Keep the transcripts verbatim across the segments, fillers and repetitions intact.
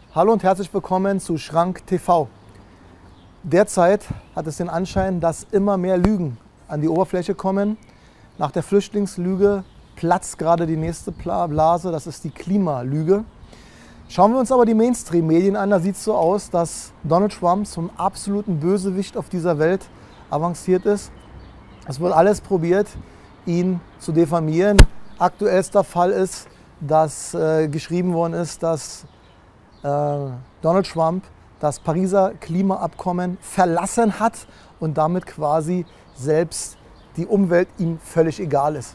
Hallo und herzlich willkommen zu Schrank T V. Derzeit hat es den Anschein, dass immer mehr Lügen an die Oberfläche kommen. Nach der Flüchtlingslüge platzt gerade die nächste Blase, das ist die Klimalüge. Schauen wir uns aber die Mainstream-Medien an, da sieht es so aus, dass Donald Trump zum absoluten Bösewicht auf dieser Welt avanciert ist. Es wird alles probiert, ihn zu diffamieren. Aktuellster Fall ist, dass äh, geschrieben worden ist, dass äh, Donald Trump das Pariser Klimaabkommen verlassen hat und damit quasi selbst die Umwelt ihm völlig egal ist.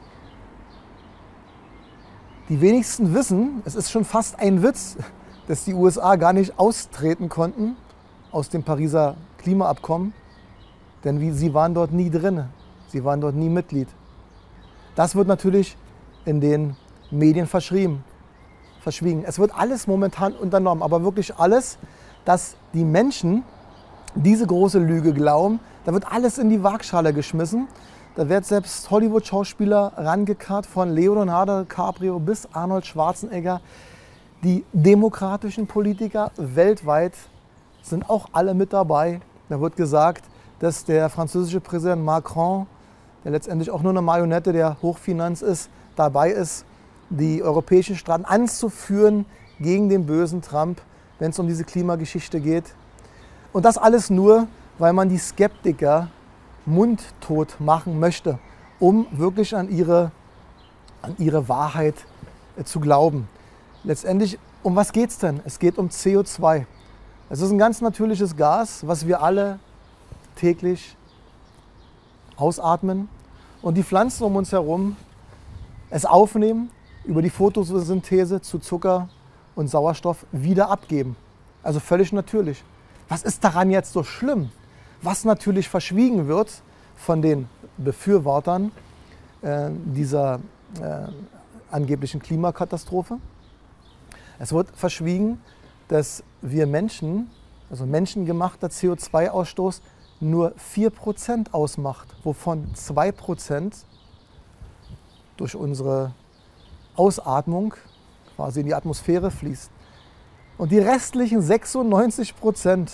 Die wenigsten wissen, es ist schon fast ein Witz, dass die U S A gar nicht austreten konnten aus dem Pariser Klimaabkommen, denn wie, sie waren dort nie drin, sie waren dort nie Mitglied. Das wird natürlich in den Medien verschrieben, verschwiegen. Es wird alles momentan unternommen, aber wirklich alles, dass die Menschen diese große Lüge glauben. Da wird alles in die Waagschale geschmissen. Da wird selbst Hollywood-Schauspieler rangekarrt, von Leonardo DiCaprio bis Arnold Schwarzenegger. Die demokratischen Politiker weltweit sind auch alle mit dabei. Da wird gesagt, dass der französische Präsident Macron, der letztendlich auch nur eine Marionette der Hochfinanz ist, dabei ist, die europäischen Staaten anzuführen gegen den bösen Trump, wenn es um diese Klimageschichte geht. Und das alles nur, weil man die Skeptiker mundtot machen möchte, um wirklich an ihre, an ihre Wahrheit äh, zu glauben. Letztendlich, um was geht es denn? Es geht um C O zwei. Es ist ein ganz natürliches Gas, was wir alle täglich ausatmen und die Pflanzen um uns herum es aufnehmen, über die Photosynthese zu Zucker und Sauerstoff wieder abgeben. Also völlig natürlich. Was ist daran jetzt so schlimm? Was natürlich verschwiegen wird von den Befürwortern äh, dieser äh, angeblichen Klimakatastrophe. Es wird verschwiegen, dass wir Menschen, also menschengemachter C O zwei Ausstoß, nur vier Prozent ausmacht, wovon zwei Prozent durch unsere Ausatmung quasi in die Atmosphäre fließt. Und die restlichen sechsundneunzig Prozent,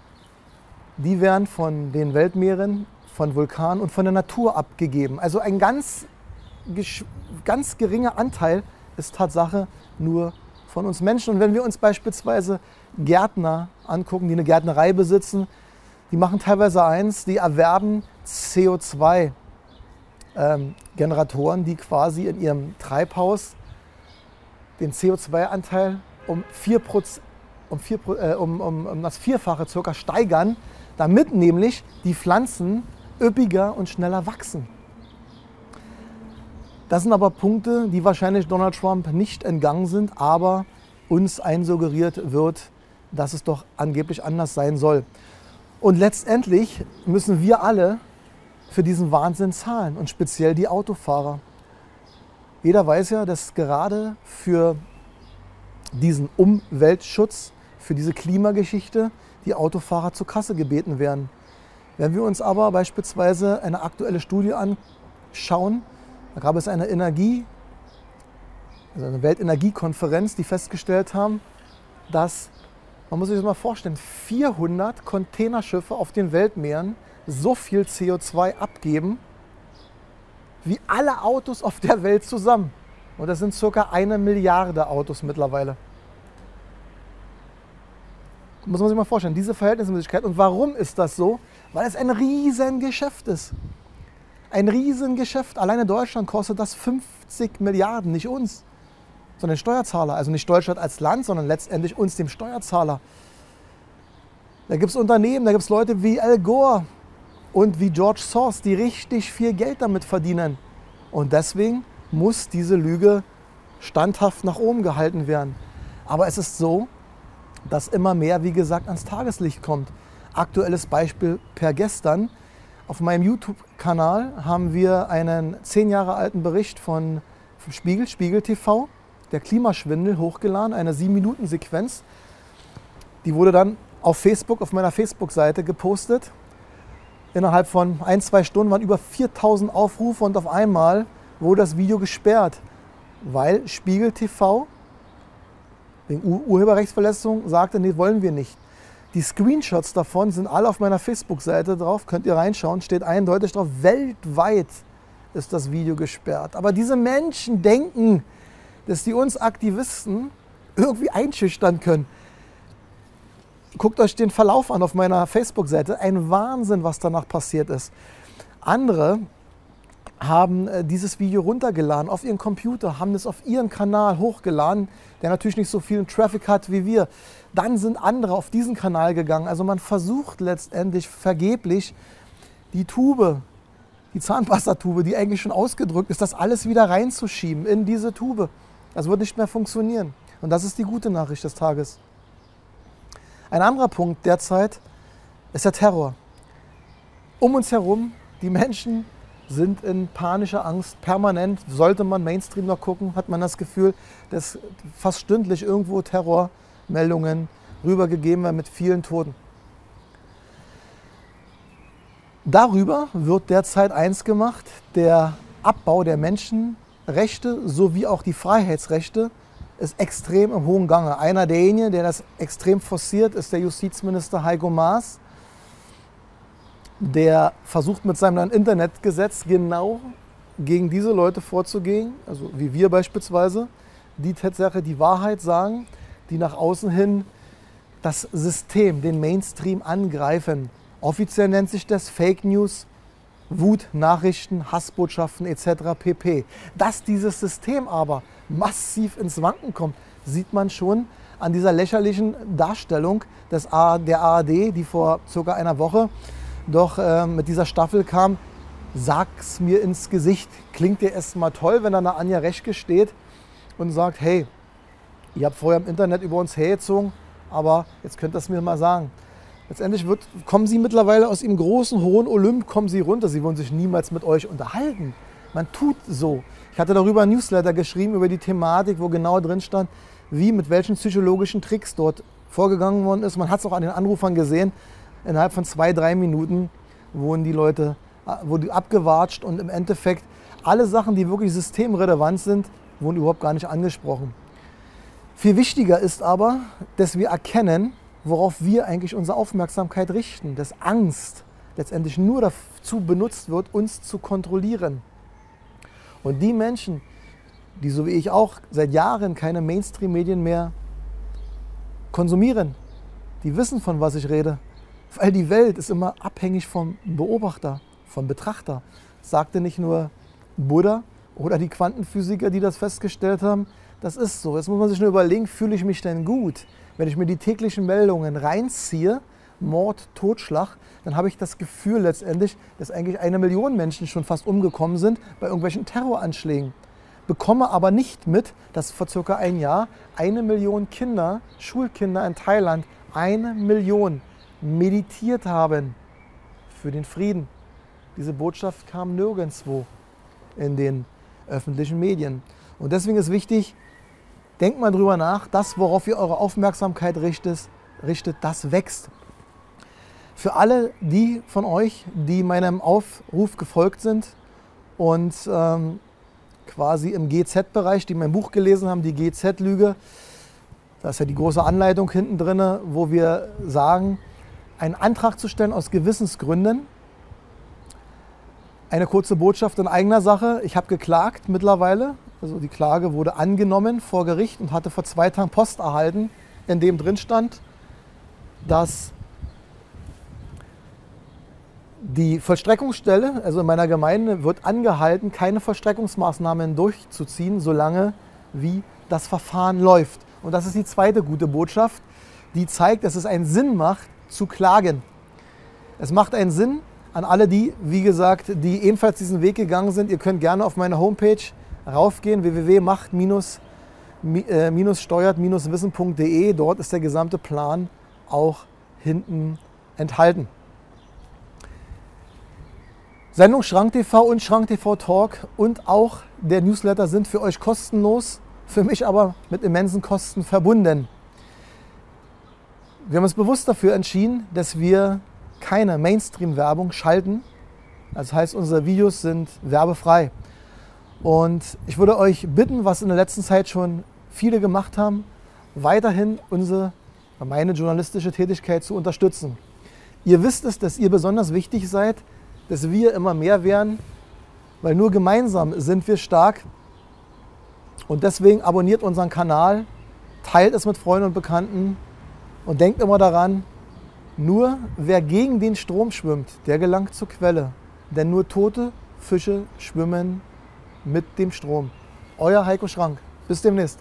die werden von den Weltmeeren, von Vulkanen und von der Natur abgegeben. Also ein ganz, ganz geringer Anteil ist Tatsache nur von uns Menschen. Und wenn wir uns beispielsweise Gärtner angucken, die eine Gärtnerei besitzen, die machen teilweise eins, die erwerben C O zwei Generatoren, die quasi in ihrem Treibhaus den C O zwei Anteil um, vier Prozent, um, vier, äh, um, um, um das Vierfache circa steigern, damit nämlich die Pflanzen üppiger und schneller wachsen. Das sind aber Punkte, die wahrscheinlich Donald Trump nicht entgangen sind, aber uns einsuggeriert wird, dass es doch angeblich anders sein soll. Und letztendlich müssen wir alle für diesen Wahnsinn zahlen und speziell die Autofahrer. Jeder weiß ja, dass gerade für diesen Umweltschutz, für diese Klimageschichte die Autofahrer zur Kasse gebeten werden. Wenn wir uns aber beispielsweise eine aktuelle Studie anschauen, da gab es eine Energie, also eine Weltenergiekonferenz, die festgestellt haben, dass, man muss sich das mal vorstellen, vierhundert Containerschiffe auf den Weltmeeren so viel C O zwei abgeben, wie alle Autos auf der Welt zusammen. Und das sind circa eine Milliarde Autos mittlerweile. Muss man sich mal vorstellen, diese Verhältnismäßigkeit. Und warum ist das so? Weil es ein Riesengeschäft ist. Ein Riesengeschäft. Alleine Deutschland kostet das fünfzig Milliarden, nicht uns, sondern den Steuerzahler. Also nicht Deutschland als Land, sondern letztendlich uns, dem Steuerzahler. Da gibt es Unternehmen, da gibt es Leute wie Al Gore und wie George Soros, die richtig viel Geld damit verdienen. Und deswegen muss diese Lüge standhaft nach oben gehalten werden. Aber es ist so, dass immer mehr, wie gesagt, ans Tageslicht kommt. Aktuelles Beispiel per gestern. Auf meinem YouTube-Kanal haben wir einen zehn Jahre alten Bericht von, vom Spiegel, Spiegel T V, der Klimaschwindel, hochgeladen, eine sieben Minuten Sequenz. Die wurde dann auf Facebook, auf meiner Facebook-Seite gepostet. Innerhalb von ein, zwei Stunden waren über viertausend Aufrufe und auf einmal wurde das Video gesperrt, weil Spiegel T V wegen Ur Urheberrechtsverletzung, sagte, nee, wollen wir nicht. Die Screenshots davon sind alle auf meiner Facebook-Seite drauf, könnt ihr reinschauen, steht eindeutig drauf, weltweit ist das Video gesperrt. Aber diese Menschen denken, dass die uns Aktivisten irgendwie einschüchtern können. Guckt euch den Verlauf an auf meiner Facebook-Seite. Ein Wahnsinn, was danach passiert ist. Andere haben dieses Video runtergeladen auf ihren Computer, haben es auf ihren Kanal hochgeladen, der natürlich nicht so viel Traffic hat wie wir. Dann sind andere auf diesen Kanal gegangen. Also man versucht letztendlich vergeblich, die Tube, die Zahnpastatube, die eigentlich schon ausgedrückt ist, das alles wieder reinzuschieben in diese Tube. Das wird nicht mehr funktionieren. Und das ist die gute Nachricht des Tages. Ein anderer Punkt derzeit ist der Terror. Um uns herum, die Menschen sind in panischer Angst, permanent. Sollte man Mainstream noch gucken, hat man das Gefühl, dass fast stündlich irgendwo Terrormeldungen rübergegeben werden mit vielen Toten. Darüber wird derzeit eins gemacht, der Abbau der Menschenrechte sowie auch die Freiheitsrechte ist extrem im hohen Gange. Einer derjenigen, der das extrem forciert, ist der Justizminister Heiko Maas. Der versucht mit seinem Internetgesetz genau gegen diese Leute vorzugehen, also wie wir beispielsweise, die Tatsache, die Wahrheit sagen, die nach außen hin das System, den Mainstream angreifen. Offiziell nennt sich das Fake News, Wut, Nachrichten, Hassbotschaften et cetera pp. Dass dieses System aber massiv ins Wanken kommt, sieht man schon an dieser lächerlichen Darstellung des A der A R D, die vor circa einer Woche doch äh, mit dieser Staffel kam. Sag's mir ins Gesicht. Klingt dir erstmal toll, wenn da eine Anja Reschke steht und sagt, hey, ihr habt vorher im Internet über uns hergezogen, aber jetzt könnt ihr es mir mal sagen. Letztendlich wird, kommen sie mittlerweile aus ihrem großen, hohen Olymp, kommen sie runter. Sie wollen sich niemals mit euch unterhalten. Man tut so. Ich hatte darüber ein Newsletter geschrieben, über die Thematik, wo genau drin stand, wie, mit welchen psychologischen Tricks dort vorgegangen worden ist. Man hat es auch an den Anrufern gesehen. Innerhalb von zwei, drei Minuten wurden die Leute wurden abgewatscht und im Endeffekt alle Sachen, die wirklich systemrelevant sind, wurden überhaupt gar nicht angesprochen. Viel wichtiger ist aber, dass wir erkennen, worauf wir eigentlich unsere Aufmerksamkeit richten, dass Angst letztendlich nur dazu benutzt wird, uns zu kontrollieren. Und die Menschen, die so wie ich auch seit Jahren keine Mainstream-Medien mehr konsumieren, die wissen, von was ich rede. Weil die Welt ist immer abhängig vom Beobachter, vom Betrachter. Das sagte nicht nur Buddha oder die Quantenphysiker, die das festgestellt haben. Das ist so. Jetzt muss man sich nur überlegen, fühle ich mich denn gut? Wenn ich mir die täglichen Meldungen reinziehe, Mord, Totschlag, dann habe ich das Gefühl letztendlich, dass eigentlich eine Million Menschen schon fast umgekommen sind bei irgendwelchen Terroranschlägen. Bekomme aber nicht mit, dass vor circa ein Jahr eine Million Kinder, Schulkinder in Thailand, eine Million meditiert haben für den Frieden. Diese Botschaft kam nirgendwo in den öffentlichen Medien. Und deswegen ist wichtig, denkt mal drüber nach, das, worauf ihr eure Aufmerksamkeit richtet, richtet, das wächst. Für alle die von euch, die meinem Aufruf gefolgt sind und ähm, quasi im G Z-Bereich, die mein Buch gelesen haben, die G Z-Lüge, da ist ja die große Anleitung hinten drin, wo wir sagen, einen Antrag zu stellen aus Gewissensgründen. Eine kurze Botschaft in eigener Sache. Ich habe geklagt mittlerweile. Also die Klage wurde angenommen vor Gericht und hatte vor zwei Tagen Post erhalten, in dem drin stand, dass die Vollstreckungsstelle, also in meiner Gemeinde, wird angehalten, keine Vollstreckungsmaßnahmen durchzuziehen, solange wie das Verfahren läuft. Und das ist die zweite gute Botschaft, die zeigt, dass es einen Sinn macht, zu klagen. Es macht einen Sinn an alle die, wie gesagt, die ebenfalls diesen Weg gegangen sind. Ihr könnt gerne auf meine Homepage raufgehen, w w w punkt macht steuert wissen punkt de. Dort ist der gesamte Plan auch hinten enthalten. Sendung Schrank T V und Schrank T V Talk und auch der Newsletter sind für euch kostenlos, für mich aber mit immensen Kosten verbunden. Wir haben uns bewusst dafür entschieden, dass wir keine Mainstream-Werbung schalten. Das heißt, unsere Videos sind werbefrei. Und ich würde euch bitten, was in der letzten Zeit schon viele gemacht haben, weiterhin unsere, meine journalistische Tätigkeit zu unterstützen. Ihr wisst es, dass ihr besonders wichtig seid, dass wir immer mehr werden, weil nur gemeinsam sind wir stark. Und deswegen abonniert unseren Kanal, teilt es mit Freunden und Bekannten und denkt immer daran, nur wer gegen den Strom schwimmt, der gelangt zur Quelle. Denn nur tote Fische schwimmen mit dem Strom. Euer Heiko Schrank. Bis demnächst.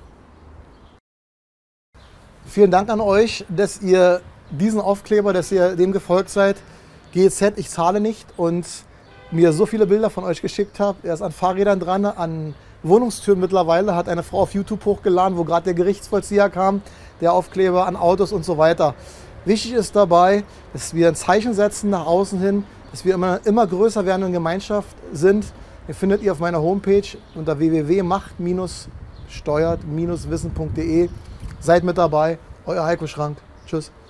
Vielen Dank an euch, dass ihr diesen Aufkleber, dass ihr dem gefolgt seid. G Z, ich zahle nicht, und mir so viele Bilder von euch geschickt habt. Er ist an Fahrrädern dran, an Wohnungstüren mittlerweile, hat eine Frau auf YouTube hochgeladen, wo gerade der Gerichtsvollzieher kam, der Aufkleber an Autos und so weiter. Wichtig ist dabei, dass wir ein Zeichen setzen nach außen hin, dass wir immer, immer größer werdende Gemeinschaft sind. Ihr findet ihr auf meiner Homepage unter w w w punkt macht steuert wissen punkt de. Seid mit dabei, euer Heiko Schrank. Tschüss.